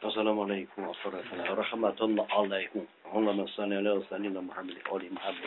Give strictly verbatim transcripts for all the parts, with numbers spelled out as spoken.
السلام عليكم ورحمة الله ورحمة الله عليكم اللهم صل على سيدنا محمد وعلى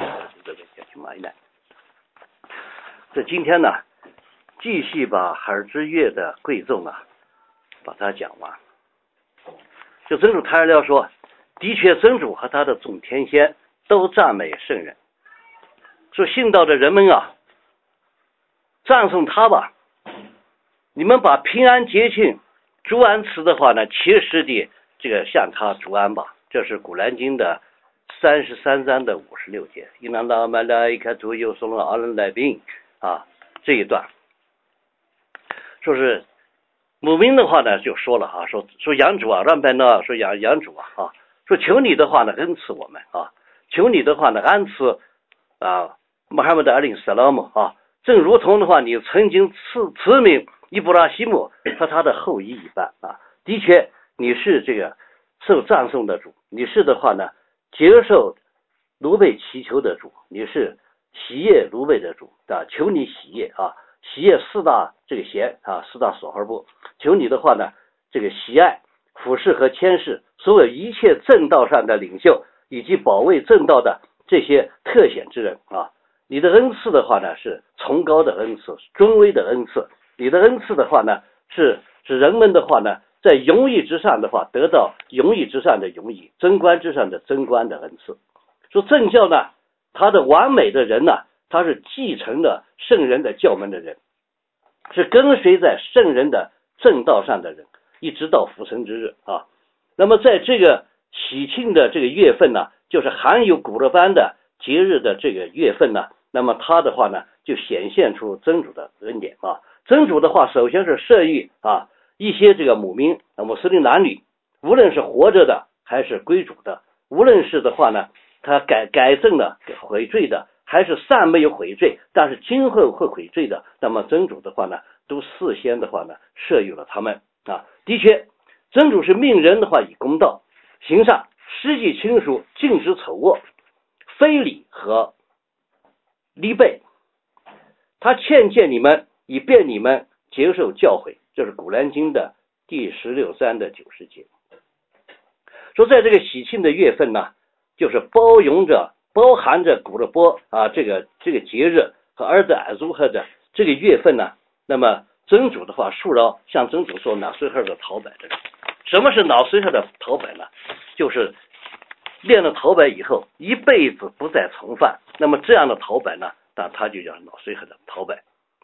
محمد。这今天呢，继续把海尔之月的贵重啊，把它讲完。就真主太了说，的确真主和他的众天仙都赞美圣人，说信道的人们啊，赞颂他吧。你们把平安节庆祝安词的话呢，切实的这个向他祝安吧。这是古兰经的三十三章的五十六节，因那拉马来卡图有送了阿伦来宾啊，这一段说是母民的话呢，就说了啊，说说养主啊，让班呢，说养养主啊啊，说求你的话呢，恩赐我们啊，求你的话呢，安赐啊，穆罕默德阿林萨拉姆啊，正如同的话，你曾经赐赐名伊布拉希姆和他的后裔一般啊，的确你是这个受赞颂的主，你是的话呢，接受卢贝祈求的主，你是喜悦卢贝的主啊，求你喜悦啊，喜悦四大这个贤啊，四大所号部，求你的话呢，这个喜爱俯视和谦视所有一切正道上的领袖以及保卫正道的这些特显之人啊，你的恩赐的话呢是崇高的恩赐，尊威的恩赐，你的恩赐的话呢是使人们的话呢在荣誉之上的话得到荣誉之上的荣誉，贞观之上的贞观的恩赐。说正教呢，他的完美的人呢，他是继承了圣人的教门的人，是跟随在圣人的正道上的人，一直到复生之日啊。那么在这个喜庆的这个月份呢，就是含有古勒班的节日的这个月份呢，那么他的话呢就显现出真主的恩典啊。真主的话首先是设立啊一些这个母民穆斯林男女，无论是活着的还是归主的，无论是的话呢他改改正了悔罪的，还是善没有悔罪但是今后会悔罪的，那么真主的话呢都事先的话呢设立了他们啊。的确真主是命人的话以公道行善，施济亲属，禁止丑恶非礼和离背，他劝诫你们以便你们接受教诲，这是古兰经的第十六章的九十节。说在这个喜庆的月份呢，就是包容着包含着古勒波啊这个这个节日和尔德尔祖赫的这个月份呢，那么真主的话恕饶像真主说脑髓赫的陶白的人。什么是脑髓赫的陶白呢？就是练了陶白以后一辈子不再重犯，那么这样的陶白呢，那他就叫脑髓赫的陶白。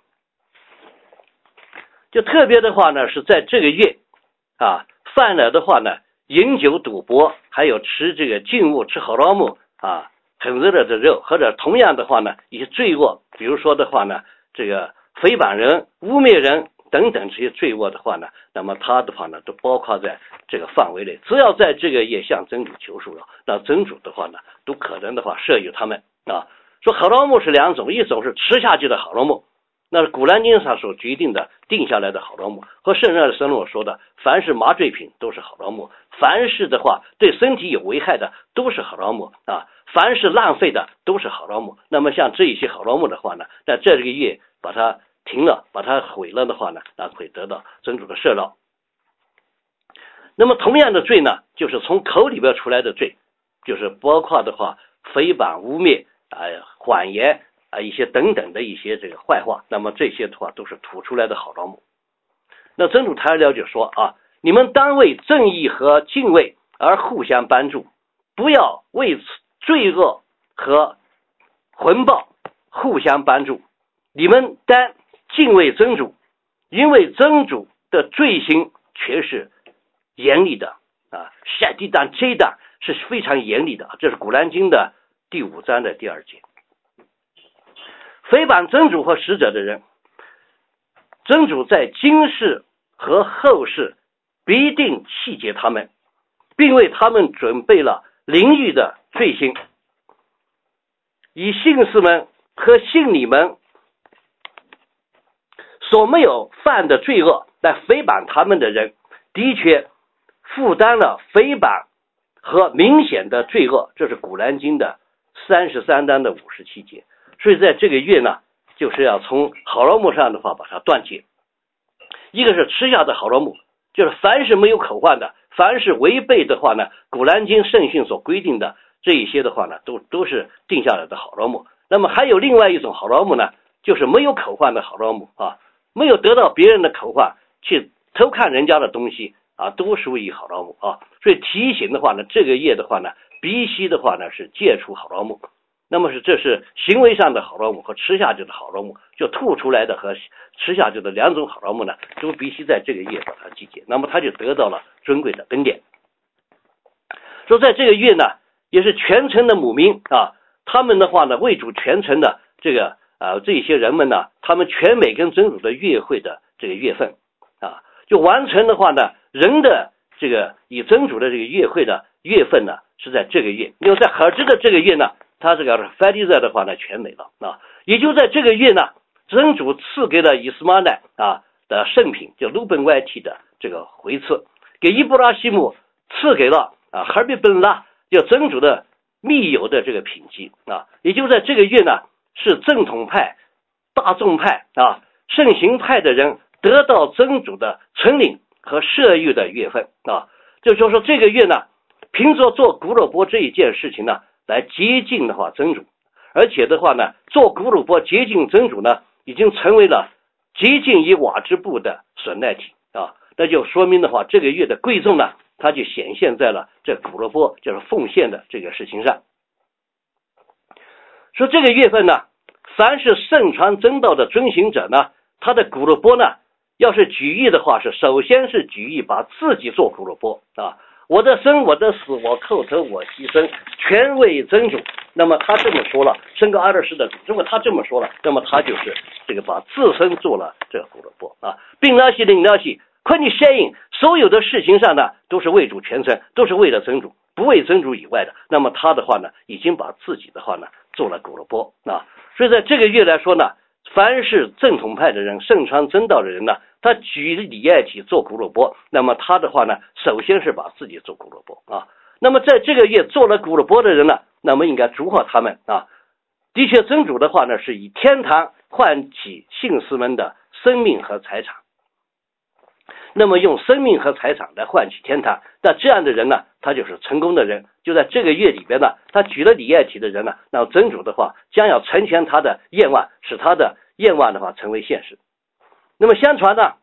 就特别的话呢，是在这个月啊，犯了的话呢，饮酒赌博，还有吃这个禁物，吃好拉木啊，很热的肉，或者同样的话呢，一些罪恶，比如说的话呢，这个诽谤人、污蔑人等等这些罪恶的话呢，那么他的话呢，都包括在这个范围内。只要在这个夜向真主求赎了，那真主的话呢，都可能的话赦予他们啊。说好拉木是两种，一种是吃下去的好拉木。那是古兰经上所决定的定下来的好拉木，和圣人的神论说的凡是麻醉品都是好拉木，凡是的话对身体有危害的都是好拉木啊，凡是浪费的都是好拉木。那么像这一些好拉木的话呢，在这个月把它停了，把它毁了的话呢，那会得到真主的赦饶。那么同样的罪呢，就是从口里边出来的罪，就是包括的话诽谤、污蔑、呃、谎言啊，一些等等的一些这个坏话，那么这些的话都是吐出来的好拉木。那真主台了就说啊，你们当为正义和敬畏而互相帮助，不要为罪恶和混暴互相帮助，你们当敬畏真主，因为真主的罪行却是严厉的啊，下地档这档是非常严厉的，这是古兰经的第五章的第二节。诽谤真主和使者的人，真主在今世和后世必定气结他们，并为他们准备了淋浴的罪行，以信士们和信你们所没有犯的罪恶来诽谤他们的人，的确负担了诽谤和明显的罪恶，这是古兰经的三十三章的五十七节。所以在这个月呢，就是要从好拉木上的话把它断绝。一个是吃下的好拉木，就是凡是没有口患的， 凡是违背的话呢，古兰经圣训所规定的这一些的话呢，都都是定下来的好劳木。那么还有另外一种好劳木呢，就是没有口换的好劳木啊，没有得到别人的口换去偷看人家的东西啊，都属于好劳木啊。所以提醒的话呢，这个业的话呢，必须的话呢是戒除好劳木。那么是这是行为上的好劳木和吃下去的好劳木，就吐出来的和吃下去的两种好劳木呢，都必须在这个月把它集结，那么他就得到了尊贵的恩典。说在这个月呢，也是全城的母民啊，他们的话呢，为主全城的这个啊这些人们呢，他们全美跟真主的月会的这个月份啊，就完成的话呢，人的这个以真主的这个月会的月份呢是在这个月，因为在合织的这个月呢，他这个 Fadiza 的话呢全美了啊，也就在这个月呢，真主赐给了伊斯玛乃啊的圣品，就鲁本外提的这个回赐，给伊布拉希姆赐给了啊哈比本拉就真主的密友的这个品级啊，也就在这个月呢，是正统派、大众派啊、圣行派的人得到真主的承领和赦狱的月份啊，就就是说这个月呢，凭着做古鲁波这一件事情呢，来接近的话真主，而且的话呢，做古鲁波接近真主呢，已经成为了接近于瓦之布的损耐体啊，那就说明的话，这个月的贵重呢，它就显现在了这古鲁波就是奉献的这个事情上。说这个月份呢，凡是圣传真道的遵行者呢，他的古鲁波呢，要是举义的话，是首先是举义把自己做古鲁波啊。我的生，我的死，我叩头，我牺牲，全为真主。那么他这么说了，生个阿勒士的主，如果他这么说了，那么他就是这个把自身做了这个古鲁波啊，并拉西领拉西，昆你相应所有的事情上呢，都是为主全程，都是为了真主，不为真主以外的。那么他的话呢，已经把自己的话呢做了古鲁波啊。所以在这个月来说呢，凡是正统派的人、圣传真道的人呢，他举礼爱体做古鲁波，那么他的话呢，首先是把自己做古鲁波啊。那么在这个月做了古鲁波的人呢，那么应该祝贺他们啊。的确，真主的话呢，是以天堂唤起信士们的生命和财产。那么用生命和财产来换取天堂，那这样的人呢，他就是成功的人。就在这个月里边呢，他举了礼爱体的人呢，那真主的话将要成全他的愿望，使他的愿望的话成为现实。那么相传呢，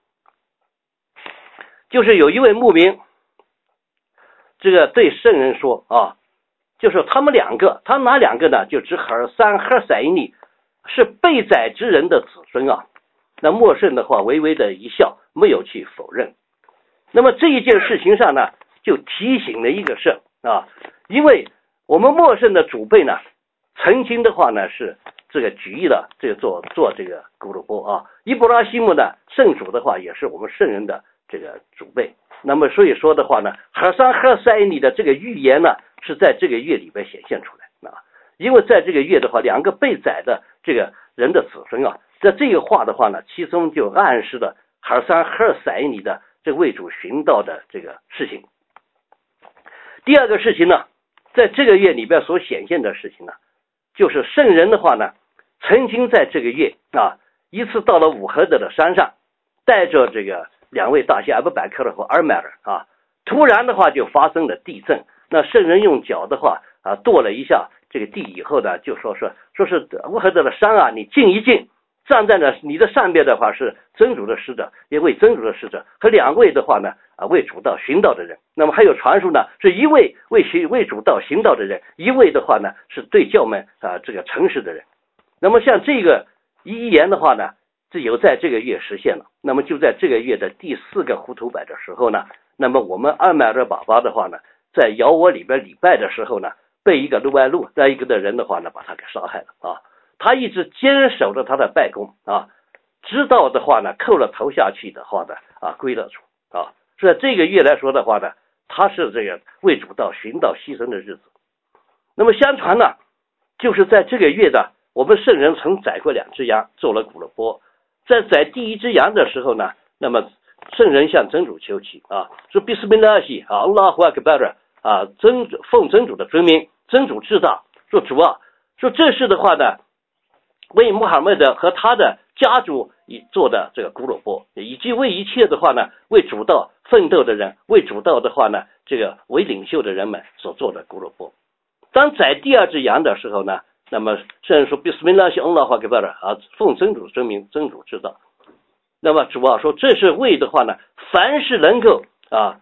就是有一位牧民，这个对圣人说啊，就是他们两个，他们哪两个呢？就指哈尔三、哈尔赛伊尼是被宰之人的子孙啊。那默圣的话微微的一笑，没有去否认。那么这一件事情上呢，就提醒了一个事啊，因为我们默圣的祖辈呢，曾经的话呢是这个举义了，这个做做这个古鲁波啊，伊布拉希姆呢，圣主的话也是我们圣人的这个祖辈。那么所以说的话呢，哈桑哈塞尼的这个预言呢，是在这个月里边显现出来啊，因为在这个月的话，两个被宰的这个人的子孙啊。在这个话的话呢，其中就暗示了哈桑哈尔赛尼的这个为主寻道的这个事情。第二个事情呢，在这个月里边所显现的事情呢，就是圣人的话呢，曾经在这个月啊，一次到了五合德的山上，带着这个两位大仙阿布百克勒和阿尔麦尔啊，突然的话就发生了地震。那圣人用脚的话啊跺了一下这个地以后呢，就说说说是乌合德的山啊，你静一静。站在呢，你的上边的话是真主的使者，也为真主的使者，和两位的话呢啊为主道寻道的人。那么还有传述呢，是一位为寻为主道寻道的人，一位的话呢是对教们啊这个诚实的人。那么像这个一言的话呢，这有在这个月实现了。那么就在这个月的第四个糊涂摆的时候呢，那么我们阿麦尔爸爸的话呢，在窑窝里边礼拜的时候呢，被一个路外路那一个的人的话呢，把他给杀害了啊。他一直坚守着他的拜功啊，直到的话呢，扣了头下去的话呢，啊，归了主啊。所以这个月来说的话呢，他是这个为主道寻道牺牲的日子。那么相传呢，就是在这个月的，我们圣人曾宰过两只羊，做了古勒波。在宰第一只羊的时候呢，那么圣人向真主求祈啊，说比斯宾拉西啊，阿拉胡阿克巴尔啊，真主奉真主的尊名，真主至大，说主啊，说这事的话呢，为穆罕默德和他的家主做的这个古鲁波，以及为一切的话呢，为主道奋斗的人，为主道的话呢，这个为领袖的人们所做的古鲁波。当宰第二只羊的时候呢，那么圣人说 Bismillah 是 Allah 话给巴尔啊，奉真主真名，真主之道。那么主要说这是为的话呢，凡是能够啊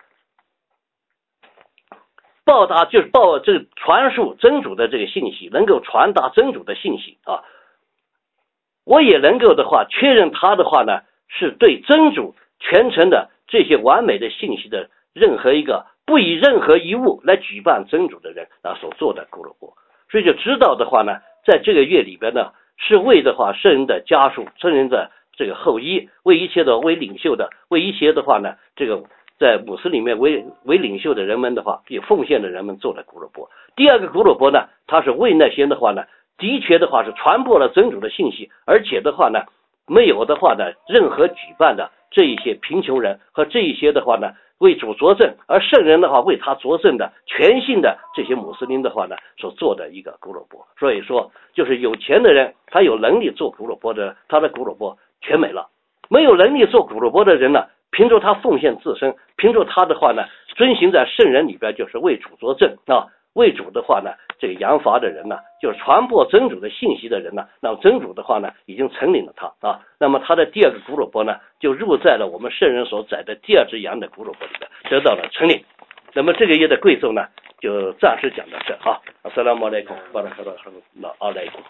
报答，就是报这个传述真主的这个信息，能够传达真主的信息啊，我也能够的话确认他的话呢，是对真主全程的这些完美的信息的任何一个不以任何一物来举办真主的人啊所做的古鲁波。所以就知道的话呢，在这个月里边呢，是为的话圣人的家属，圣人的这个后裔，为一切的为领袖的，为一切的话呢，这个在姆斯里面为为领袖的人们的话，有奉献的人们做的古鲁波。第二个古鲁波呢，他是为那些的话呢，的确的话是传播了真主的信息，而且的话呢，没有的话呢，任何举办的这一些贫穷人和这一些的话呢，为主作证，而圣人的话为他作证的全信的这些穆斯林的话呢，所做的一个古鲁波。所以说，就是有钱的人，他有能力做古鲁波的，他的古鲁波全没了；没有能力做古鲁波的人呢，凭着他奉献自身，凭着他的话呢，遵行在圣人里边，就是为主作证啊。为主的话呢，这个扬罚的人呢，就是传播真主的信息的人呢，那么真主的话呢，已经承领了他啊。那么他的第二个古鲁波呢，就入在了我们圣人所宰的第二只羊的古鲁波里边，得到了承领。那么这个月的贵重呢，就暂时讲到这啊。阿萨拉姆莱孔，巴拉哈拉哈拉阿莱孔。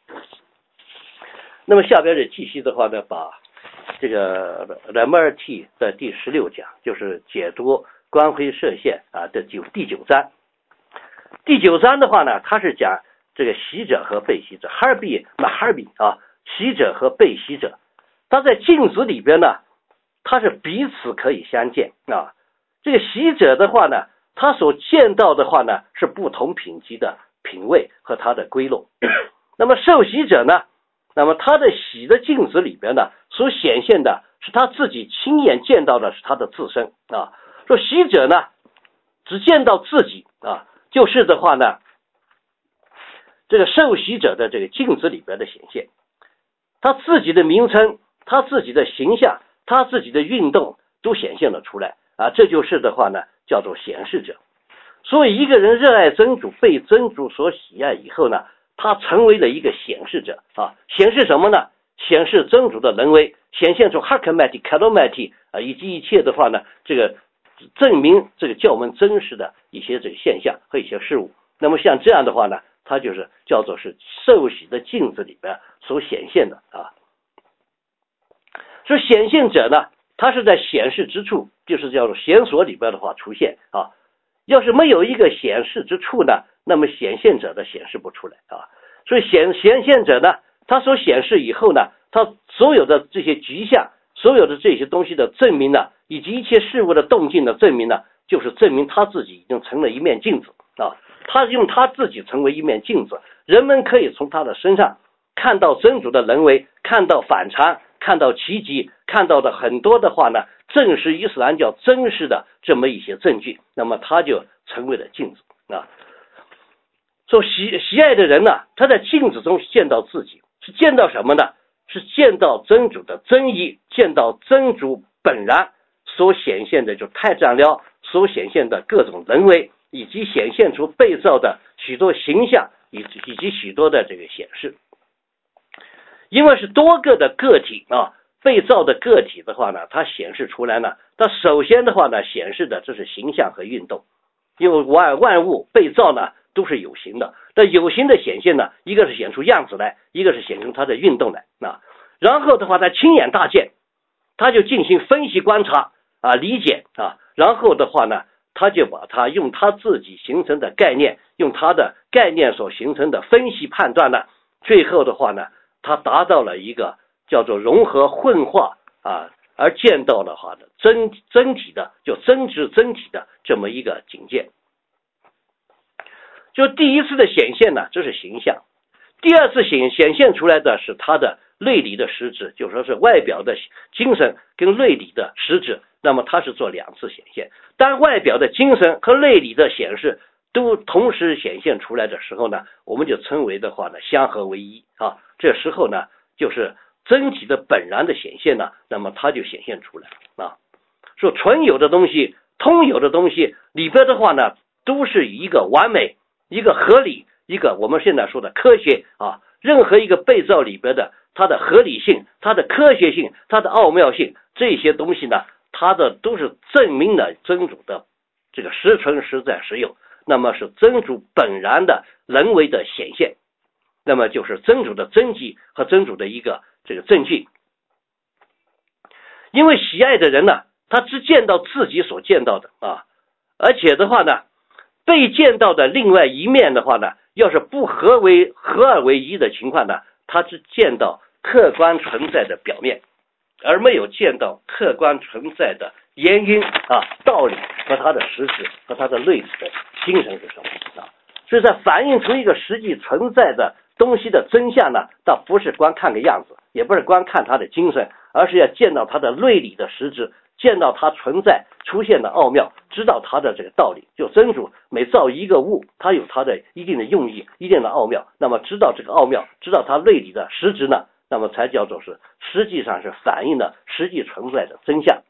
那么下边的继续的话呢，把这个拉麦尔蒂的第十六讲，就是解读光辉射线啊的九第九章。第九章的话呢，它是讲这个习者和被习者，哈尔比马哈尔比啊，习者和被习者，它在镜子里边呢，它是彼此可以相见啊。这个习者的话呢，他所见到的话呢，是不同品级的品味和他的归落。那么受习者呢，那么他的喜的镜子里边呢，所显现的是他自己亲眼见到的是他的自身啊。说习者呢，只见到自己啊。就是的话呢，这个受洗者的这个镜子里边的显现，他自己的名称，他自己的形象，他自己的运动都显现了出来啊，这就是的话呢，叫做显示者。所以一个人热爱真主，被真主所喜爱以后呢，他成为了一个显示者啊。显示什么呢？显示真主的能为，显现出哈克麦蒂、卡罗麦蒂啊，以及一切的话呢，这个证明这个教门真实的一些这个现象和一些事物。那么像这样的话呢，它就是叫做是受洗的镜子里边所显现的啊。所以显现者呢，它是在显示之处，就是叫做显所里边的话出现啊。要是没有一个显示之处呢，那么显现者的显示不出来啊。所以显显现者呢，他所显示以后呢，他所有的这些局象，所有的这些东西的证明呢，以及一切事物的动静的证明呢，就是证明他自己已经成了一面镜子啊。他用他自己成为一面镜子，人们可以从他的身上看到真主的人为，看到反常，看到奇迹，看到的很多的话呢，正是伊斯兰教真实的这么一些证据，那么他就成为了镜子啊。所喜喜爱的人呢，他在镜子中见到自己，是见到什么呢？是见到真主的真意，见到真主本然所显现的，就太占了所显现的各种人为，以及显现出被造的许多形象，以及以及许多的这个显示。因为是多个的个体啊，被造的个体的话呢，它显示出来呢，它首先的话呢，显示的这是形象和运动。因为万万物被造呢都是有形的，但有形的显现呢，一个是显出样子来，一个是显出它的运动来啊。然后的话，他亲眼大见，他就进行分析观察啊，理解啊，然后的话呢，他就把它用他自己形成的概念，用他的概念所形成的分析判断呢，最后的话呢，他达到了一个叫做融合混化啊，而见到的话呢，真真体的，就真知真体的这么一个境界。就第一次的显现呢，这是形象；第二次显显现出来的是他的内里的实质，就说是外表的精神跟内里的实质。那么它是做两次显现，当外表的精神和内里的显示都同时显现出来的时候呢，我们就称为的话呢，相合为一啊。这时候呢，就是真体的本然的显现呢，那么它就显现出来了啊。说纯有的东西、通有的东西里边的话呢，都是一个完美、一个合理、一个我们现在说的科学啊。任何一个被造里边的它的合理性、它的科学性、它的奥妙性，这些东西呢，它的都是证明了真主的这个实存实在实有，那么是真主本然的人为的显现，那么就是真主的真迹和真主的一个这个证据。因为喜爱的人呢，他只见到自己所见到的啊，而且的话呢，被见到的另外一面的话呢，要是不合为合二为一的情况呢，他只见到客观存在的表面，而没有见到客观存在的原因啊、道理和它的实质和它的内里的精神是什么啊？所以在反映出一个实际存在的东西的真相呢，倒不是光看个样子，也不是光看它的精神，而是要见到它的内里的实质，见到它存在出现的奥妙，知道它的这个道理。就真主每造一个物，它有它的一定的用意、一定的奥妙，那么知道这个奥妙，知道它内里的实质呢，那么才叫做是实际上是反映了实际存在的真相。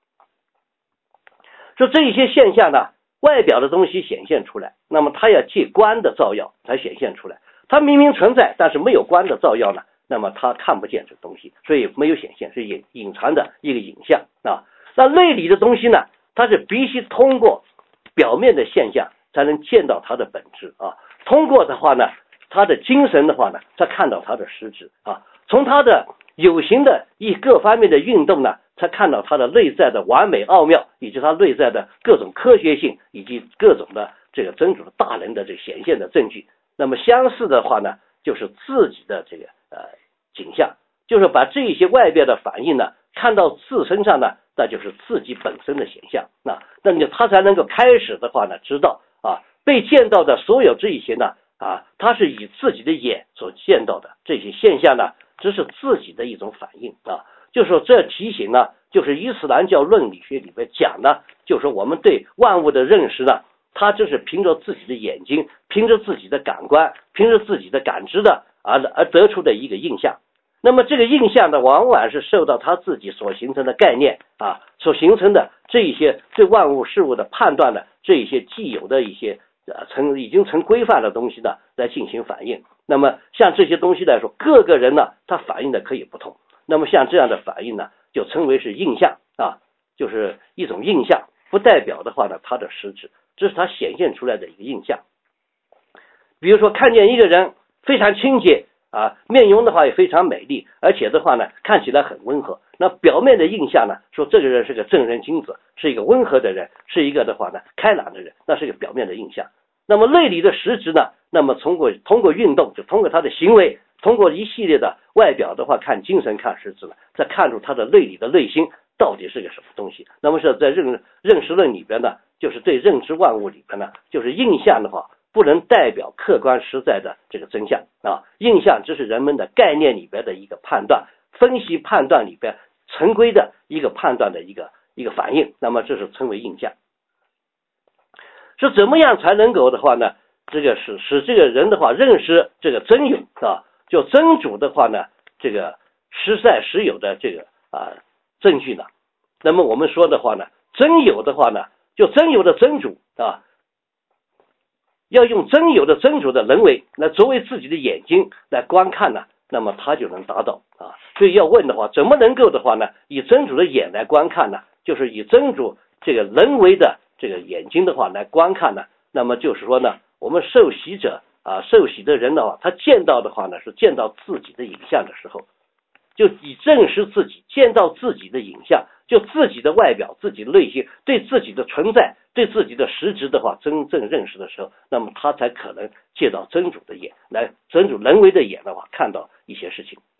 说这一些现象呢，外表的东西显现出来，那么它要借观的照耀才显现出来。它明明存在，但是没有观的照耀呢，那么它看不见这东西，所以没有显现，是隐隐藏的一个影像啊。那内里的东西呢，它是必须通过表面的现象才能见到它的本质啊。通过的话呢，它的精神的话呢，才看到它的实质啊。从它的有形的一各方面的运动呢，才看到它的内在的完美奥妙，以及它内在的各种科学性，以及各种的这个真主的大能的这个显现的证据。那么相似的话呢，就是自己的这个呃景象，就是把这些外边的反应呢看到自身上呢，那就是自己本身的显象。那那你他才能够开始的话呢，知道啊被见到的所有这一些呢啊，他是以自己的眼所见到的这些现象呢，只是自己的一种反应啊。就是说这提醒呢，就是伊斯兰教论理学里面讲的，就是说我们对万物的认识呢，他就是凭着自己的眼睛，凭着自己的感官，凭着自己的感知的而而得出的一个印象。那么这个印象呢，往往是受到他自己所形成的概念啊，所形成的这一些对万物事物的判断的这一些既有的一些呃成已经成规范的东西呢来进行反应。那么像这些东西来说，各个人呢他反应的可以不同。那么像这样的反应呢，就称为是印象啊，就是一种印象，不代表的话呢它的实质，这是它显现出来的一个印象。比如说看见一个人非常清洁啊，面容的话也非常美丽，而且的话呢看起来很温和，那表面的印象呢说这个人是个正人君子，是一个温和的人，是一个的话呢开朗的人，那是一个表面的印象。那么内里的实质呢，那么通过通过运动，就通过他的行为，通过一系列的外表的话看精神看实质呢，再看出他的内里的内心到底是个什么东西。那么是在认认识论里边呢，就是对认知万物里边呢，就是印象的话不能代表客观实在的这个真相啊，印象只是人们的概念里边的一个判断、分析判断里边成规的一个判断的一个一个反应，那么这是称为印象。是怎么样才能够的话呢，这个使使这个人的话认识这个真有啊，就真主的话呢，这个实在实有的这个啊证据呢？那么我们说的话呢，真有的话呢，就真有的真主啊，要用真有的真主的人为来作为自己的眼睛来观看呢，那么他就能达到啊。所以要问的话，怎么能够的话呢，以真主的眼来观看呢？就是以真主这个人为的这个眼睛的话来观看呢，那么就是说呢，我们受洗者啊，受洗的人的话，他见到的话呢，是见到自己的影像的时候，就以证实自己，见到自己的影像，就自己的外表、自己的内心，对自己的存在、对自己的实质的话，真正认识的时候，那么他才可能借到真主的眼来，真主人为的眼的话，看到一些事情。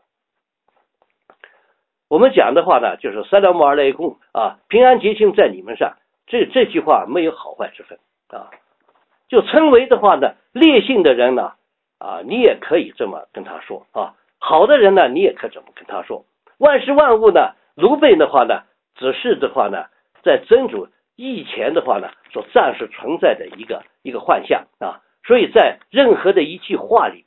我们讲的话呢，就是萨拉姆阿莱贡啊，平安节庆在你们上，这这句话没有好坏之分啊。就称为的话呢，烈性的人呢啊，你也可以这么跟他说啊，好的人呢，你也可以这么跟他说。万事万物呢，卢贝的话呢，只是的话呢，在真主以前的话呢，所暂时存在的一个一个幻象啊。所以在任何的一句话里边呢，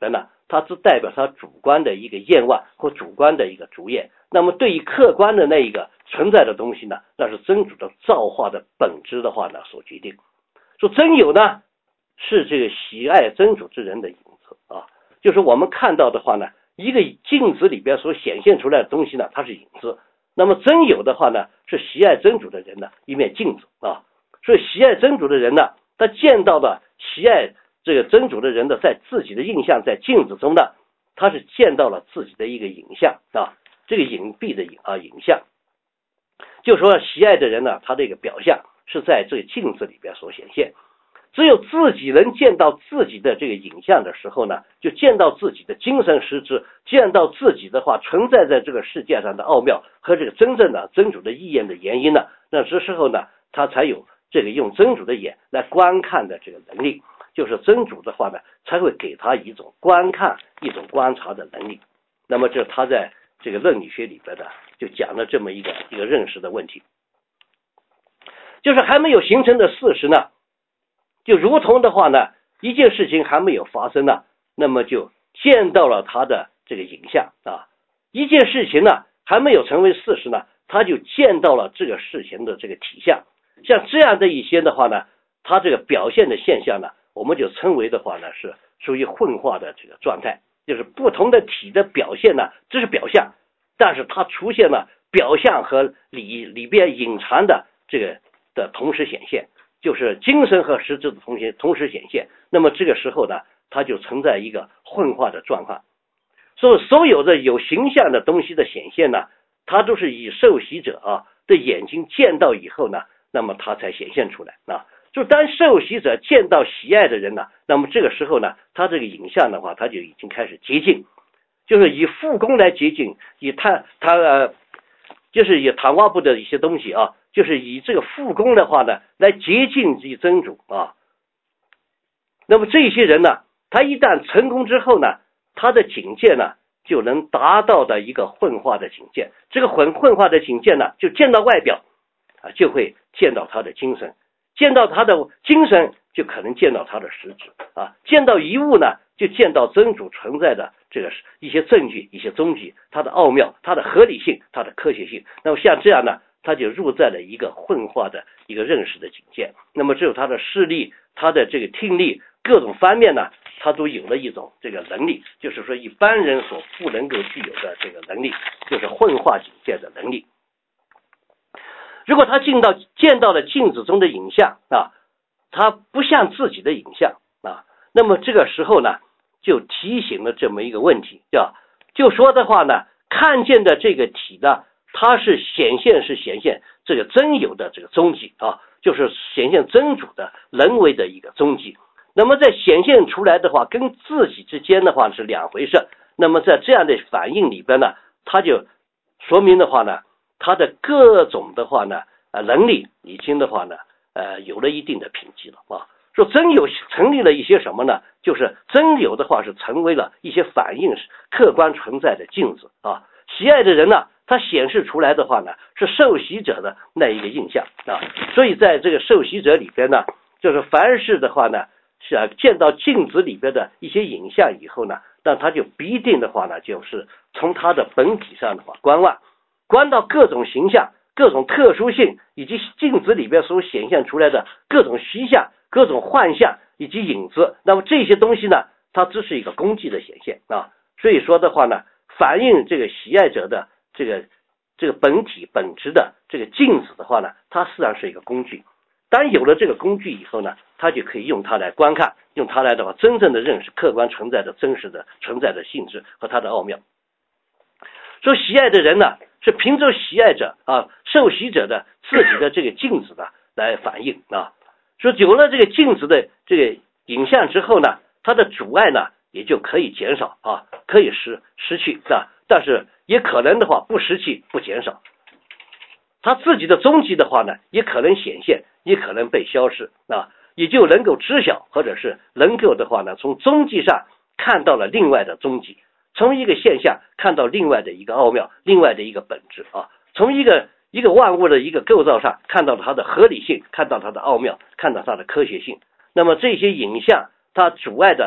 它只代表他主观的一个愿望或主观的一个主业。那么对于客观的那一个存在的东西呢，那是真主的造化的本质的话呢所决定。说真有呢，是这个喜爱真主之人的影子啊，就是我们看到的话呢，一个镜子里边所显现出来的东西呢，它是影子。那么真有的话呢，是喜爱真主的人呢一面镜子啊。所以喜爱真主的人呢，他见到的喜爱这个真主的人的在自己的印象在镜子中呢，他是见到了自己的一个影像啊，这个隐蔽的影啊影像，就说喜爱的人呢，他这个表象是在这个镜子里边所显现。只有自己能见到自己的这个影像的时候呢，就见到自己的精神实质，见到自己的话存在在这个世界上的奥妙和这个真正的真主的意愿的原因呢，那这时候呢，他才有这个用真主的眼来观看的这个能力，就是真主的话呢，才会给他一种观看、一种观察的能力。那么这他在这个论理学里边呢，就讲了这么一个一个认识的问题，就是还没有形成的事实呢，就如同的话呢，一件事情还没有发生呢，那么就见到了他的这个影像啊；一件事情呢还没有成为事实呢，他就见到了这个事情的这个体相。像这样的一些的话呢，它这个表现的现象呢，我们就称为的话呢是属于混化的这个状态，就是不同的体的表现呢，这是表象，但是它出现了表象和里里边隐藏的这个的同时显现，就是精神和实质的同时同时显现。那么这个时候呢，它就存在一个混化的状况。所以所有的有形象的东西的显现呢，它都是以受洗者啊的眼睛见到以后呢，那么它才显现出来啊。就当受洗者见到喜爱的人呢，那么这个时候呢，他这个影像的话，他就已经开始接近，就是以复工来接近，以他他呃，就是以唐瓦布的一些东西啊，就是以这个复工的话呢，来接近这真主啊。那么这些人呢，他一旦成功之后呢，他的境界呢，就能达到的一个混化的境界。这个混混化的境界呢，就见到外表啊，就会见到他的精神。见到他的精神，就可能见到他的实质啊；见到一物呢，就见到真主存在的这个一些证据、一些踪迹，它的奥妙、它的合理性、它的科学性。那么像这样呢，他就入在了一个混化的一个认识的境界。那么只有他的视力、他的这个听力各种方面呢，他都有了一种这个能力，就是说一般人所不能够具有的这个能力，就是混化境界的能力。如果他进到见到了镜子中的影像啊，他不像自己的影像啊，那么这个时候呢，就提醒了这么一个问题，叫就说的话呢，看见的这个体呢，它是显现是显现这个真有的这个踪迹啊，就是显现真主的人为的一个踪迹。那么在显现出来的话，跟自己之间的话是两回事。那么在这样的反应里边呢，它就说明的话呢，他的各种的话呢，呃，能力已经的话呢，呃，有了一定的品级了啊。说真有成立了一些什么呢？就是真有的话是成为了一些反应客观存在的镜子啊。喜爱的人呢，他显示出来的话呢，是受洗者的那一个印象啊。所以在这个受洗者里边呢，就是凡是的话呢，是啊，见到镜子里边的一些影像以后呢，那他就必定的话呢，就是从他的本体上的话观望。观到各种形象、各种特殊性，以及镜子里边所显现出来的各种虚像、各种幻象以及影子，那么这些东西呢，它只是一个工具的显现啊。所以说的话呢，反映这个喜爱者的这个这个本体本质的这个镜子的话呢，它实际上是一个工具。当有了这个工具以后呢，他就可以用它来观看，用它来的话，真正的认识客观存在的真实的存在的性质和它的奥妙。说喜爱的人呢，是凭着喜爱者啊受洗者的自己的这个镜子的来反映啊。说有了这个镜子的这个影像之后呢，它的阻碍呢也就可以减少啊，可以失失去啊，但是也可能的话不失去不减少。他自己的踪迹的话呢，也可能显现，也可能被消失啊，也就能够知晓，或者是能够的话呢，从踪迹上看到了另外的踪迹。从一个现象看到另外的一个奥妙，另外的一个本质啊，从一个一个万物的一个构造上看到了它的合理性，看到它的奥妙，看到它的科学性。那么这些影像它阻碍的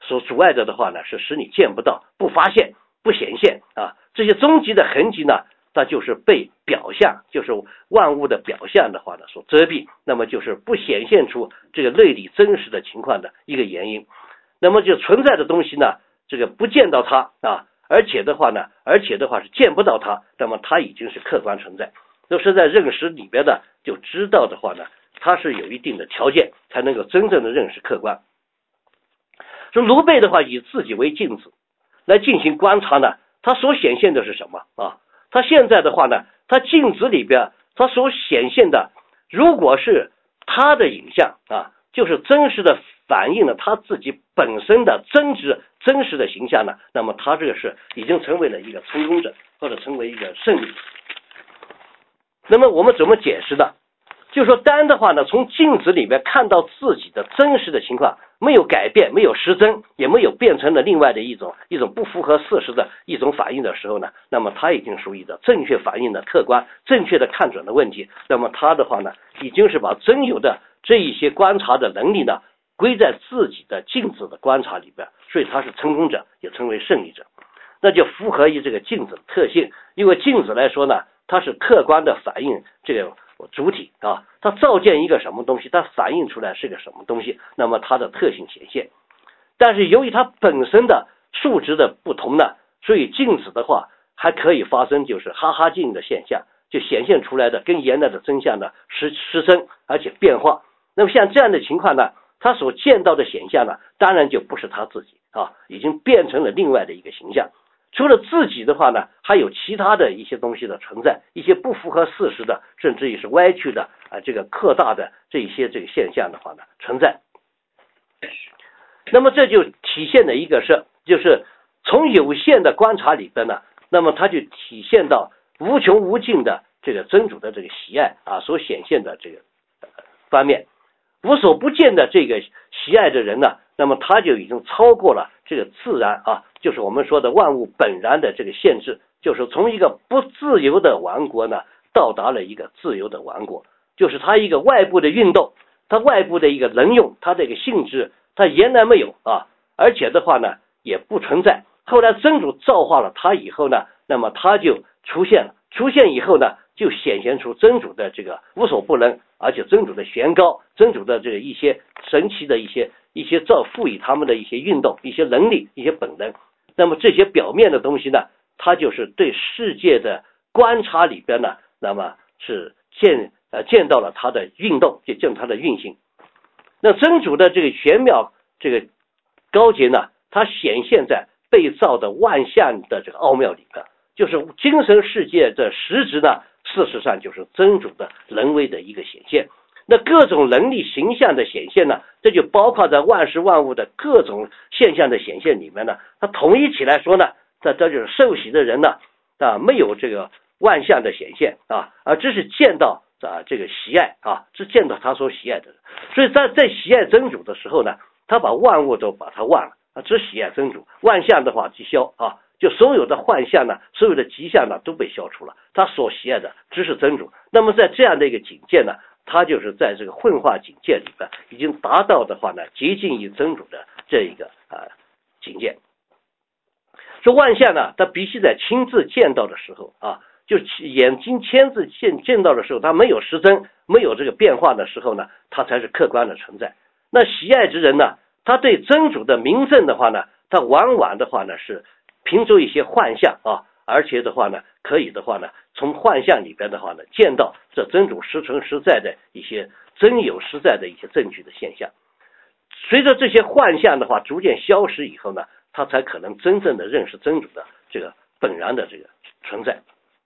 所阻碍着的话呢，是使你见不到、不发现、不显现啊。这些终极的痕迹呢，它就是被表象，就是万物的表象的话呢所遮蔽，那么就是不显现出这个内里真实的情况的一个原因。那么就存在的东西呢，这个不见到它啊，而且的话呢，而且的话是见不到它，那么它已经是客观存在。都是在认识里边的就知道的话呢，它是有一定的条件才能够真正的认识客观。说卢贝的话以自己为镜子来进行观察呢，它所显现的是什么啊？它现在的话呢，它镜子里边它所显现的，如果是它的影像啊，就是真实的反映了它自己本身的真实真实的形象呢，那么它这个是已经成为了一个成功者，或者成为一个胜利者。那么我们怎么解释呢？就是说单的话呢，从镜子里面看到自己的真实的情况，没有改变，没有失真，也没有变成了另外的一种一种不符合事实的一种反应的时候呢，那么它已经属于的正确反应的客观，正确的看准了问题。那么它的话呢，已经是把真有的这一些观察的能力呢，归在自己的镜子的观察里边，所以它是成功者，也成为胜利者。那就符合于这个镜子的特性，因为镜子来说呢，它是客观的反映这个主体啊，它照见一个什么东西，它反映出来是个什么东西，那么它的特性显现。但是由于它本身的数值的不同呢，所以镜子的话还可以发生就是哈哈镜的现象，就显现出来的跟原来的真相呢失失真而且变化。那么像这样的情况呢，他所见到的显象呢，当然就不是他自己啊，已经变成了另外的一个形象。除了自己的话呢，还有其他的一些东西的存在，一些不符合事实的，甚至于是歪曲的啊，这个扩大的这一些这个现象的话呢存在。那么这就体现的一个是，就是从有限的观察里边呢，那么它就体现到无穷无尽的这个真主的这个喜爱啊所显现的这个方面。无所不见的这个喜爱的人呢，那么他就已经超过了这个自然啊，就是我们说的万物本然的这个限制，就是从一个不自由的王国呢，到达了一个自由的王国。就是他一个外部的运动，他外部的一个能用，他的一个性质，他原来没有啊，而且的话呢也不存在。后来真主造化了他以后呢，那么他就出现了，出现以后呢，就显现出真主的这个无所不能，而且真主的玄高，真主的这个一些神奇的一些一些造赋予他们的一些运动、一些能力、一些本能。那么这些表面的东西呢，它就是对世界的观察里边呢，那么是见呃见到了它的运动，就见它的运行。那真主的这个玄妙这个高洁呢，它显现在被造的万象的这个奥妙里边，就是精神世界的实质呢，事实上就是真主的人为的一个显现。那各种能力形象的显现呢，这就包括在万事万物的各种现象的显现里面呢，它统一起来说呢，这这就是受洗的人呢啊，没有这个万象的显现啊，而只是见到啊这个喜爱啊，只见到他所喜爱的人。所以在在喜爱真主的时候呢，他把万物都把它忘了啊，只喜爱真主，万象的话即消啊，就所有的幻象呢，所有的吉象呢都被消除了，他所喜爱的只是真主。那么在这样的一个境界呢，他就是在这个混化境界里边已经达到的话呢，接近于真主的这一个啊境界。说万象呢，他必须在亲自见到的时候啊，就眼睛亲自见见到的时候，他没有失真，没有这个变化的时候呢，他才是客观的存在。那喜爱之人呢，他对真主的名证的话呢，他往往的话呢是凭着一些幻象啊，而且的话呢，可以的话呢，从幻象里边的话呢，见到这真主实存实在的一些真有实在的一些证据的现象。随着这些幻象的话逐渐消失以后呢，他才可能真正的认识真主的这个本然的这个存在。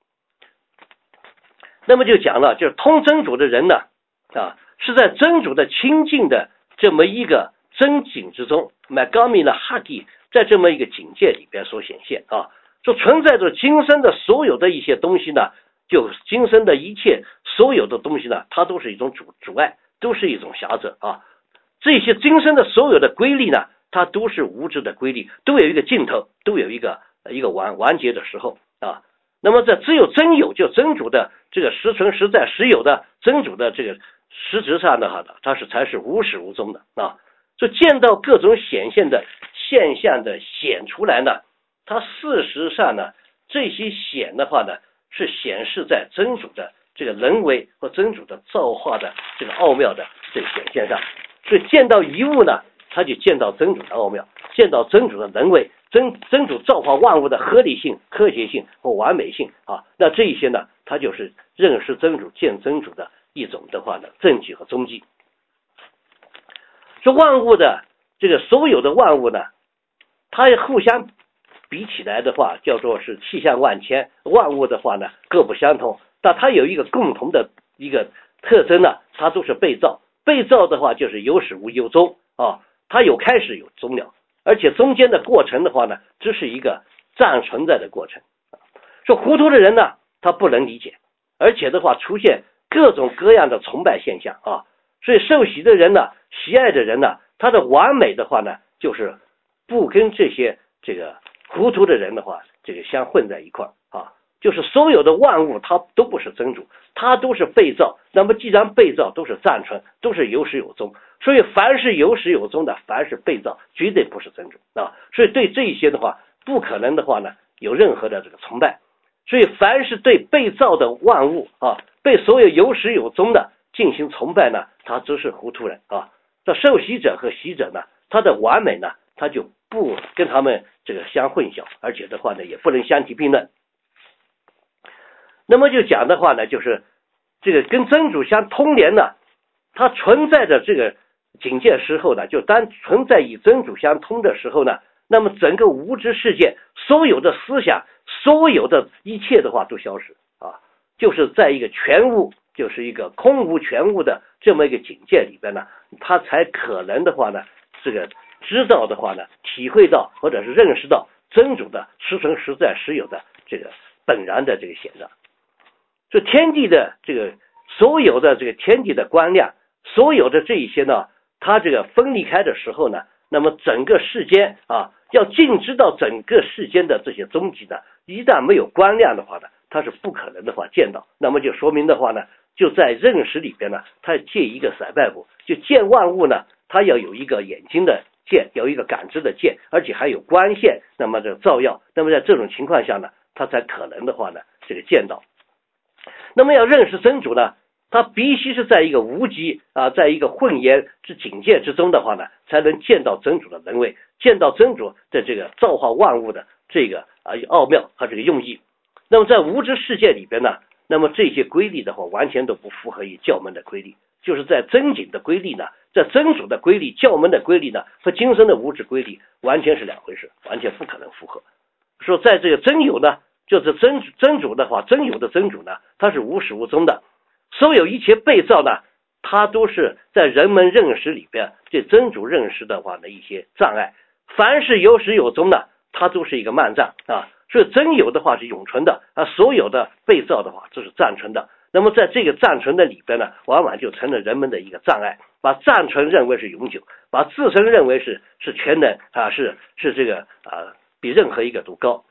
那么就讲了，就是通真主的人呢，啊，是在真主的清净的这么一个真境之中 ，Magami 的哈基，在这么一个境界里边所显现啊，说存在着今生的所有的一些东西呢，就今生的一切所有的东西呢，它都是一种阻阻碍，都是一种狭者啊。这些今生的所有的规律呢，它都是无知的规律，都有一个尽头，都有一个一个完完结的时候啊。那么这只有真有，就真主的这个实存实在实有的真主的这个实质上的哈，它是才是无始无终的啊。就见到各种显现的现象的显出来呢，它事实上呢，这些显的话呢，是显示在真主的这个人为和真主的造化的这个奥妙的这个显现上。所以见到一物呢，他就见到真主的奥妙，见到真主的人为，真真主造化万物的合理性、科学性和完美性啊。那这一些呢，它就是认识真主、见真主的一种的话呢，证据和踪迹。这万物的这个所有的万物呢，它互相比起来的话，叫做是气象万千，万物的话呢各不相同，但它有一个共同的一个特征呢，它都是被造。被造的话就是有始无有终啊，它有开始有终了，而且中间的过程的话呢，只是一个暂存在的过程。说糊涂的人呢，他不能理解，而且的话出现各种各样的崇拜现象啊，所以受洗的人呢，喜爱的人呢，他的完美的话呢，就是不跟这些这个糊涂的人的话，这个相混在一块啊。就是所有的万物它都不是真主，它都是被造。那么既然被造都是暂存，都是有始有终，所以凡是有始有终的，凡是被造，绝对不是真主啊。所以对这些的话，不可能的话呢，有任何的这个崇拜。所以凡是对被造的万物啊，被所有有始有终的进行崇拜呢，他只是糊涂人啊。这受洗者和洗者呢，他的完美呢，他就不跟他们这个相混淆，而且的话呢，也不能相提并论。那么就讲的话呢，就是这个跟真主相通联呢，它存在的这个警戒时候呢，就当存在与真主相通的时候呢，那么整个无知世界所有的思想，所有的一切的话都消失啊，就是在一个全无，就是一个空无全无的这么一个警戒里边呢，他才可能的话呢，这个知道的话呢，体会到或者是认识到真主的实存实在实有的这个本然的这个显彰。这天地的这个所有的这个天地的光亮，所有的这一些呢，它这个分离开的时候呢，那么整个世间啊，要尽知道整个世间的这些踪迹呢，一旦没有光亮的话呢，它是不可能的话见到。那么就说明的话呢，就在认识里边呢，它借一个塞拜布，就见万物呢，它要有一个眼睛的见，有一个感知的见，而且还有光线，那么这照耀。那么在这种情况下呢，它才可能的话呢，这个见到。那么要认识真主呢，他必须是在一个无极啊，在一个混沌之境界之中的话呢，才能见到真主的人为，见到真主的这个造化万物的这个啊奥妙和这个用意。那么在无知世界里边呢，那么这些规律的话，完全都不符合于教门的规律。就是在真经的规律呢，在真主的规律、教门的规律呢，和今生的无知规律完全是两回事，完全不可能符合。说在这个真有呢，就是真真主的话，真有的真主呢，它是无始无终的，所有一切被造呢，它都是在人们认识里边对真主认识的话的一些障碍。凡是有始有终的，它都是一个漫障啊。所以真有的话是永存的啊，所有的被造的话这是暂存的。那么在这个暂存的里边呢，往往就成了人们的一个障碍，把暂存认为是永久，把自身认为是是全能啊，是是这个啊，比任何一个都高。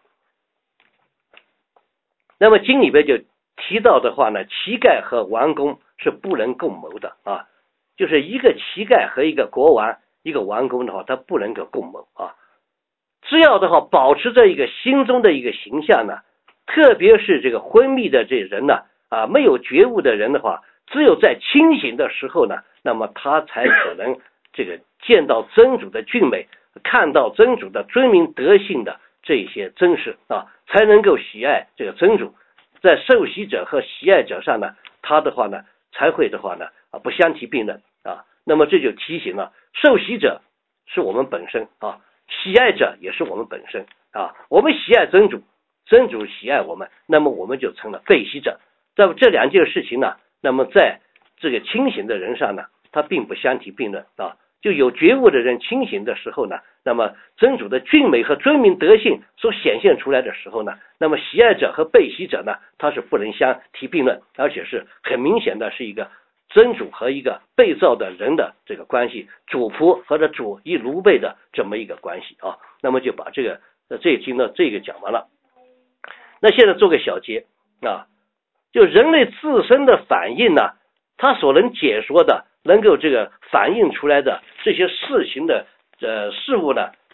那么经里边就提到的话呢，乞丐和王公是不能共谋的啊，就是一个乞丐和一个国王、一个王公的话，他不能够共谋啊。只要的话保持着一个心中的一个形象呢，特别是这个昏迷的这人呢啊，没有觉悟的人的话，只有在清醒的时候呢，那么他才可能这个见到真主的俊美，看到真主的尊名德性的这些真实啊，才能够喜爱这个真主。在受洗者和喜爱者上呢，他的话呢才会的话呢啊不相提并论啊。那么这就提醒了，受洗者是我们本身啊，喜爱者也是我们本身啊。我们喜爱真主，真主喜爱我们，那么我们就成了被洗者。在这两件事情呢，那么在这个清醒的人上呢，他并不相提并论啊。就有觉悟的人清醒的时候呢，那么真主的俊美和尊名德性所显现出来的时候呢，那么喜爱者和被洗者呢，他是不能相提并论，而且是很明显的是一个真主和一个被造的人的这个关系，主仆和这主一奴婢的这么一个关系啊。那么就把这个这一经呢这个讲完了。那现在做个小结啊，就人类自身的反应呢，他所能解说的能够这个反映出来的这些事情的呃事物呢，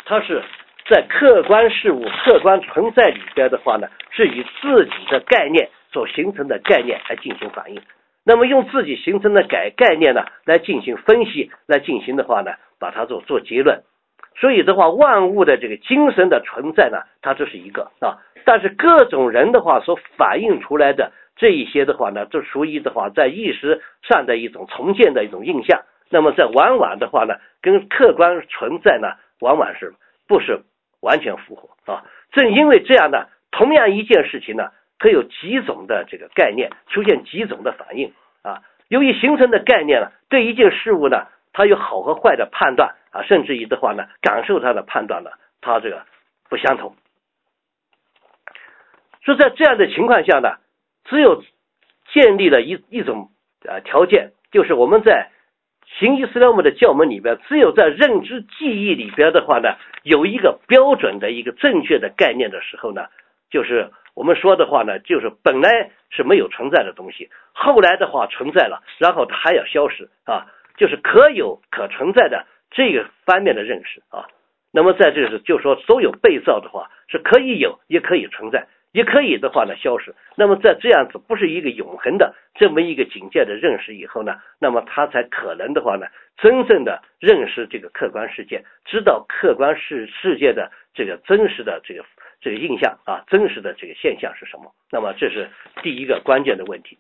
它是在客观事物、客观存在里边的话呢，是以自己的概念所形成的概念来进行反应。那么用自己形成的概概念呢，来进行分析，来进行的话呢，把它做做结论。所以的话，万物的这个精神的存在呢，它这是一个啊。但是各种人的话所反映出来的这一些的话呢，这属于的话在意识上的一种重建的一种印象。那么在往往的话呢，跟客观存在呢，往往是不是完全符合啊？正因为这样呢，同样一件事情呢，可以有几种的这个概念出现几种的反应啊。由于形成的概念呢，对一件事物呢，它有好和坏的判断啊，甚至于的话呢，感受它的判断呢，它这个不相同。所以在这样的情况下呢，只有建立了一一种呃条件，就是我们在新伊斯兰姆的教门里边，只有在认知记忆里边的话呢，有一个标准的一个正确的概念的时候呢，就是我们说的话呢，就是本来是没有存在的东西，后来的话存在了，然后它还要消失啊，就是可有可存在的这个方面的认识啊。那么在这是就说所有被造的话是可以有也可以存在，也可以的话呢消失。那么在这样子不是一个永恒的这么一个境界的认识以后呢，那么他才可能的话呢，真正的认识这个客观世界，知道客观世世界的这个真实的这个这个印象啊，真实的这个现象是什么？那么这是第一个关键的问题。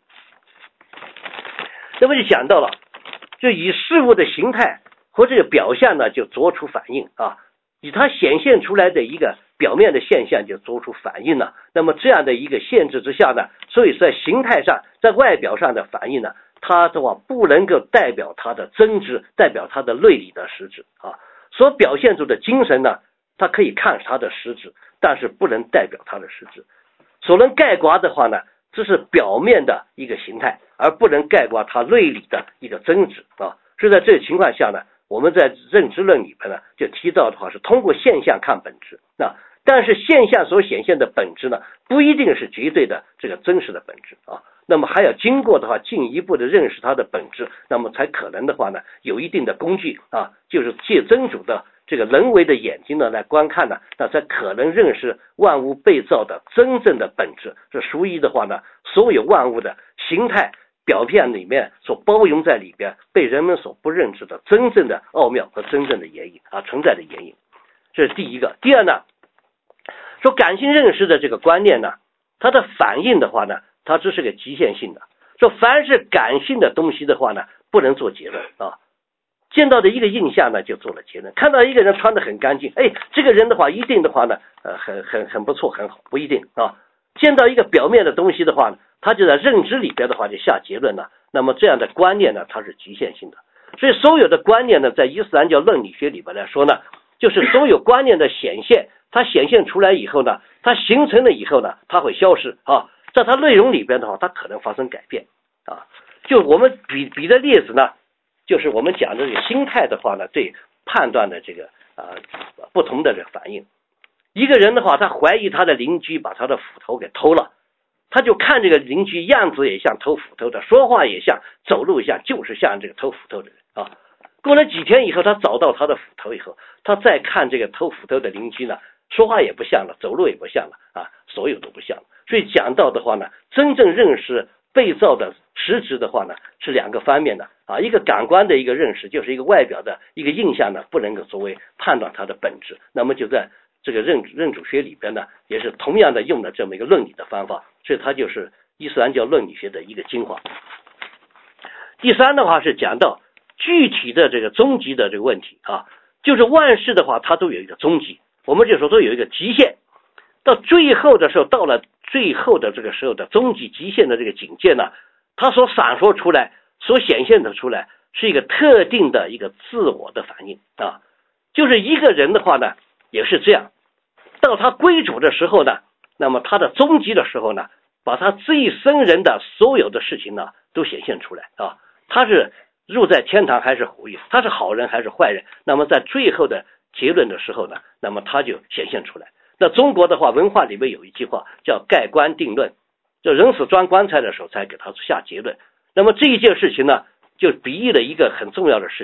那么就讲到了，就以事物的形态和这个表象呢，就做出反应啊，以它显现出来的一个表面的现象就做出反应了。那么这样的一个限制之下呢，所以在形态上，在外表上的反应呢，它的话不能够代表它的真知，代表它的内里的实质啊。所表现出的精神呢，它可以看它的实质，但是不能代表它的实质。所能概括的话呢，这是表面的一个形态，而不能概括它内里的一个真知啊。所以在这个情况下呢，我们在认知论里边呢，就提到的话是通过现象看本质啊，但是现象所显现的本质呢，不一定是绝对的这个真实的本质啊。那么还要经过的话进一步的认识它的本质，那么才可能的话呢，有一定的工具啊，就是借真主的这个人为的眼睛呢来观看呢，那才可能认识万物被造的真正的本质。这属于的话呢，所有万物的形态表面里面所包容在里边，被人们所不认知的真正的奥妙和真正的原因啊，存在的原因。这是第一个。第二呢，说感性认识的这个观念呢，它的反应的话呢，它只是个极限性的。说凡是感性的东西的话呢，不能做结论啊。见到的一个印象呢，就做了结论。看到一个人穿得很干净，哎，这个人的话一定的话呢，呃，很很很不错，很好，不一定啊。见到一个表面的东西的话呢，他就在认知里边的话就下结论了。那么这样的观念呢，它是局限性的。所以所有的观念呢，在伊斯兰教论理学里边来说呢，就是所有观念的显现，它显现出来以后呢，它形成了以后呢，它会消失啊。在它内容里边的话，它可能发生改变啊。就我们比比的例子呢，就是我们讲的这个心态的话呢，对判断的这个呃不同的这个反应。一个人的话，他怀疑他的邻居把他的斧头给偷了，他就看这个邻居样子也像偷斧头的，说话也像，走路也像，就是像这个偷斧头的人啊。过了几天以后，他找到他的斧头以后，他再看这个偷斧头的邻居呢，说话也不像了，走路也不像了啊，所有都不像了。所以讲到的话呢，真正认识被造的实质的话呢，是两个方面的啊，一个感官的一个认识，就是一个外表的一个印象呢，不能够作为判断它的本质。那么就在这个认认主学里边呢，也是同样的用的这么一个论理的方法，所以它就是伊斯兰教论理学的一个精华。第三的话是讲到具体的这个终极的这个问题啊，就是万事的话它都有一个终极，我们就说都有一个极限，到最后的时候，到了最后的这个时候的终极极限的这个境界呢，它所闪烁出来所显现的出来是一个特定的一个自我的反应啊，就是一个人的话呢也是这样，到他归主的时候呢，那么他的终极的时候呢，把他这一生人的所有的事情呢都显现出来啊，他是入在天堂还是虎狱，他是好人还是坏人，那么在最后的结论的时候呢，那么他就显现出来。那中国的话文化里面有一句话叫盖棺定论，就人死装棺材的时候才给他下结论。那么这一件事情呢，就比喻了一个很重要的事情，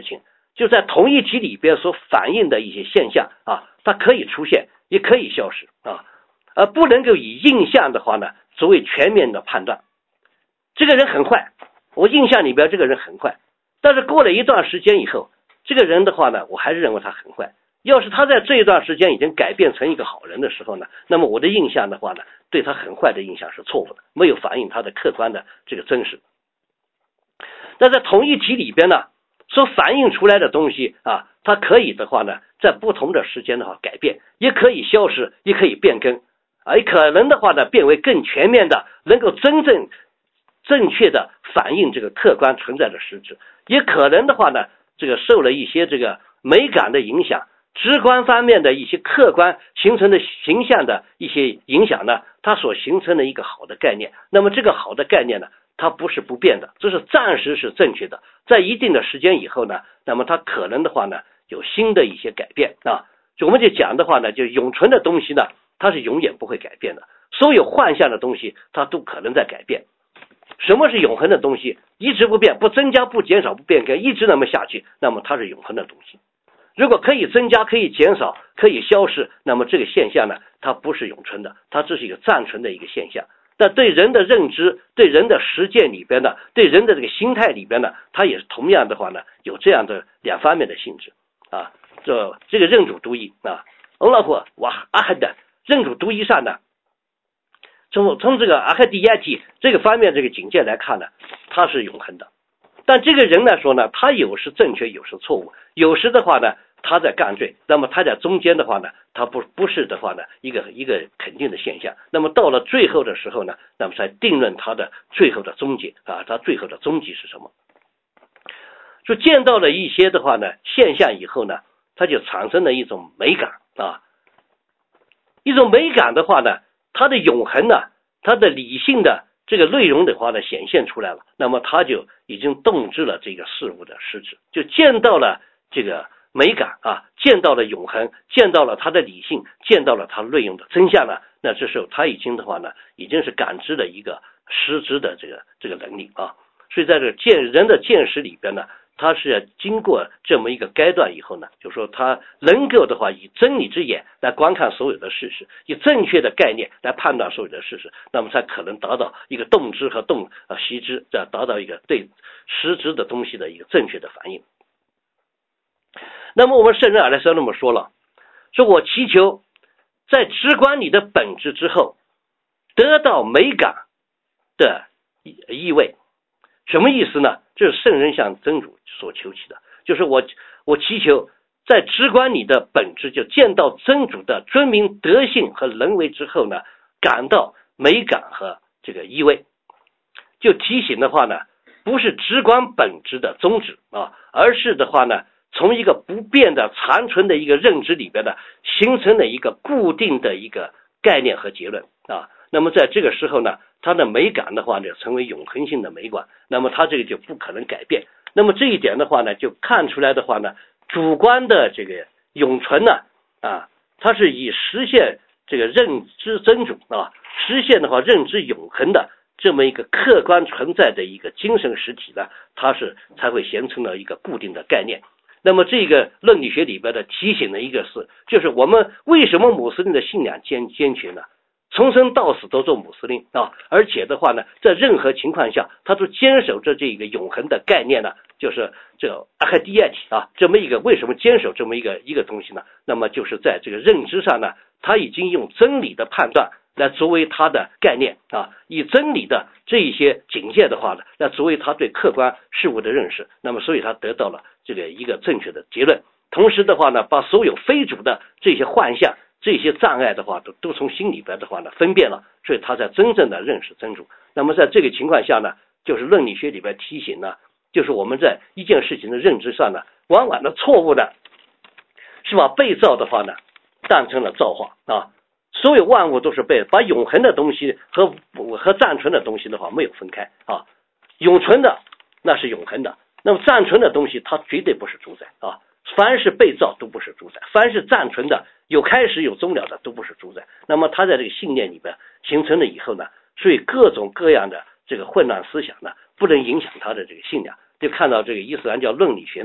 就在同一体里边所反映的一些现象啊，它可以出现，也可以消失啊，而不能够以印象的话呢作为全面的判断。这个人很坏，我印象里边这个人很坏，但是过了一段时间以后，这个人的话呢，我还是认为他很坏。要是他在这一段时间已经改变成一个好人的时候呢，那么我的印象的话呢，对他很坏的印象是错误的，没有反映他的客观的这个真实。那在同一体里边呢，所反映出来的东西啊，它可以的话呢，在不同的时间的话改变，也可以消失，也可以变更，而可能的话呢，变为更全面的，能够真正正确的反映这个客观存在的实质，也可能的话呢，这个受了一些这个美感的影响，直观方面的一些客观形成的形象的一些影响呢，它所形成的一个好的概念。那么这个好的概念呢，它不是不变的，这是暂时是正确的，在一定的时间以后呢，那么它可能的话呢，有新的一些改变啊。就我们就讲的话呢，就永存的东西呢，它是永远不会改变的，所有幻象的东西它都可能在改变。什么是永恒的东西？一直不变，不增加，不减少，不变更，一直那么下去，那么它是永恒的东西。如果可以增加，可以减少，可以消失，那么这个现象呢，它不是永存的，它只是一个暂存的一个现象。但对人的认知，对人的实践里边呢，对人的这个心态里边呢，它也是同样的话呢，有这样的两方面的性质啊。这这个认主独一啊，欧拉霍哇阿哈的认主独一上呢，从从这个阿哈迪亚体这个方面这个境界来看呢，它是永恒的。但这个人来说呢，他有时正确，有时错误，有时的话呢，他在干罪，那么他在中间的话呢，他不不是的话呢，一个一个肯定的现象。那么到了最后的时候呢，那么才定论他的最后的终结啊，他最后的终极是什么？就见到了一些的话呢现象以后呢，他就产生了一种美感啊，一种美感的话呢，它的永恒呢，它的理性的这个内容的话呢显现出来了，那么他就已经动知了这个事物的实质，就见到了这个美感啊，见到了永恒，见到了它的理性，见到了它内容的真相呢，那这时候他已经的话呢，已经是感知了一个实质的这个这个能力啊。所以在这个见人的见识里边呢，他是要经过这么一个阶段以后呢，就是说他能够的话以真理之眼来观看所有的事实，以正确的概念来判断所有的事实，那么才可能达到一个动知和动呃习知，这样达到一个对实质的东西的一个正确的反应。那么我们圣人阿赖耶那么说了，说我祈求在直观你的本质之后得到美感的意味。什么意思呢？这是圣人向真主所求其的，就是我我祈求在直观你的本质，就见到真主的尊名德性和人为之后呢，感到美感和这个意味。就提醒的话呢，不是直观本质的宗旨啊，而是的话呢，从一个不变的残存的一个认知里边呢，形成了一个固定的一个概念和结论啊。那么在这个时候呢，它的美感的话呢，成为永恒性的美感，那么它这个就不可能改变。那么这一点的话呢，就看出来的话呢，主观的这个永存呢，啊，它是以实现这个认知真主啊，实现的话认知永恒的这么一个客观存在的一个精神实体呢，它是才会形成了一个固定的概念。那么这个论理学里边的提醒的一个是，就是我们为什么穆斯林的信仰坚坚决呢？从生到死都做穆斯林啊，而且的话呢，在任何情况下，他都坚守着这个永恒的概念呢，就是这个阿哈迪亚体啊，这么一个为什么坚守这么一个一个东西呢？那么就是在这个认知上呢，他已经用真理的判断来作为他的概念啊，以真理的这一些警戒的话呢，来作为他对客观事物的认识，那么所以他得到了这个一个正确的结论。同时的话呢，把所有非主的这些幻象，这些障碍的话都都从心里边的话呢分辨了，所以他才真正的认识真主。那么在这个情况下呢，就是论理学里边提醒呢，就是我们在一件事情的认知上呢，往往的错误的是把被造的话呢当成了造化啊，所有万物都是被把永恒的东西和和暂存的东西的话没有分开啊，永存的那是永恒的，那么暂存的东西它绝对不是主宰啊。凡是被造都不是主宰，凡是暂存的有开始有终了的都不是主宰。那么他在这个信念里边形成了以后呢，所以各种各样的这个混乱思想呢，不能影响他的这个信仰。就看到这个伊斯兰教论理学呢，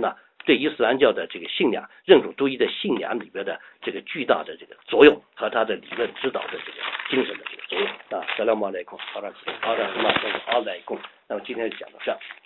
对伊斯兰教的这个信仰认主独一的信仰里边的这个巨大的这个作用和他的理论指导的这个精神的这个作用啊。萨拉姆阿莱贡，阿拉阿拉马阿莱贡。那么今天就讲到这儿。